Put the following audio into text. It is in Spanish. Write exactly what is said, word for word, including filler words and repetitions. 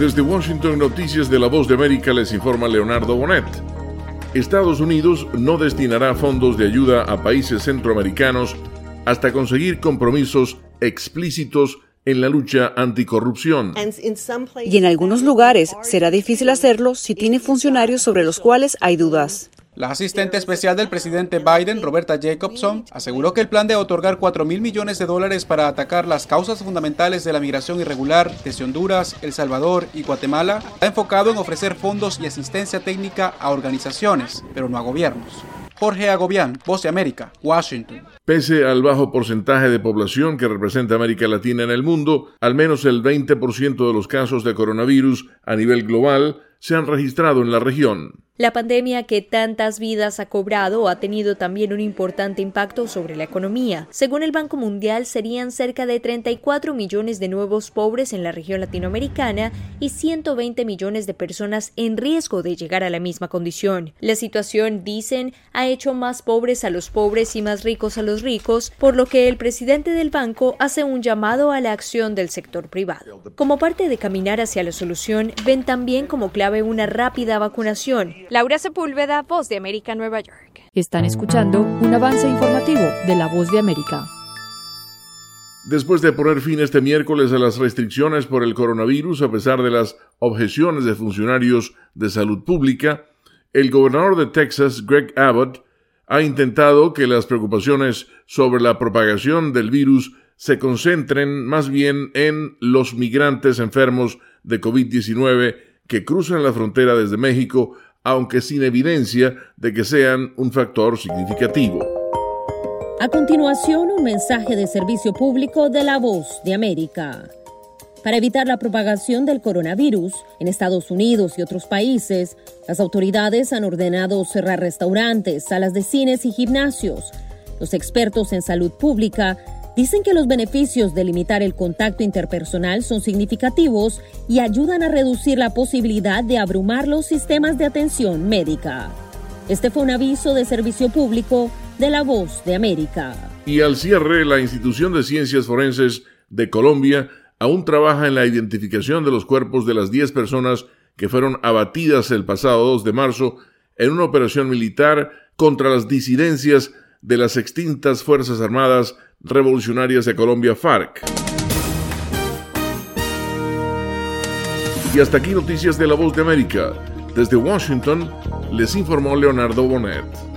Desde Washington, Noticias de la Voz de América, les informa Leonardo Bonet. Estados Unidos no destinará fondos de ayuda a países centroamericanos hasta conseguir compromisos explícitos en la lucha anticorrupción. Y en algunos lugares será difícil hacerlo si tiene funcionarios sobre los cuales hay dudas. La asistente especial del presidente Biden, Roberta Jacobson, aseguró que el plan de otorgar cuatro mil millones de dólares para atacar las causas fundamentales de la migración irregular desde Honduras, El Salvador y Guatemala está enfocado en ofrecer fondos y asistencia técnica a organizaciones, pero no a gobiernos. Jorge Agobián, Voz de América, Washington. Pese al bajo porcentaje de población que representa América Latina en el mundo, al menos el veinte por ciento de los casos de coronavirus a nivel global se han registrado en la región. La pandemia que tantas vidas ha cobrado ha tenido también un importante impacto sobre la economía. Según el Banco Mundial, serían cerca de treinta y cuatro millones de nuevos pobres en la región latinoamericana y ciento veinte millones de personas en riesgo de llegar a la misma condición. La situación, dicen, ha hecho más pobres a los pobres y más ricos a los ricos, por lo que el presidente del banco hace un llamado a la acción del sector privado. Como parte de caminar hacia la solución, ven también como clave una rápida vacunación. Laura Sepúlveda, Voz de América, Nueva York. Están escuchando un avance informativo de La Voz de América. Después de poner fin este miércoles a las restricciones por el coronavirus, a pesar de las objeciones de funcionarios de salud pública, el gobernador de Texas, Greg Abbott, ha intentado que las preocupaciones sobre la propagación del virus se concentren más bien en los migrantes enfermos de covid diecinueve que cruzan la frontera desde México, aunque sin evidencia de que sean un factor significativo. A continuación, un mensaje de servicio público de La Voz de América. Para evitar la propagación del coronavirus en Estados Unidos y otros países, las autoridades han ordenado cerrar restaurantes, salas de cines y gimnasios. Los expertos en salud pública dicen que los beneficios de limitar el contacto interpersonal son significativos y ayudan a reducir la posibilidad de abrumar los sistemas de atención médica. Este fue un aviso de servicio público de La Voz de América. Y al cierre, la Institución de Ciencias Forenses de Colombia aún trabaja en la identificación de los cuerpos de las diez personas que fueron abatidas el pasado dos de marzo en una operación militar contra las disidencias de las extintas Fuerzas Armadas Revolucionarias de Colombia, FARC. Y hasta aquí Noticias de La Voz de América. Desde Washington, les informó Leonardo Bonet.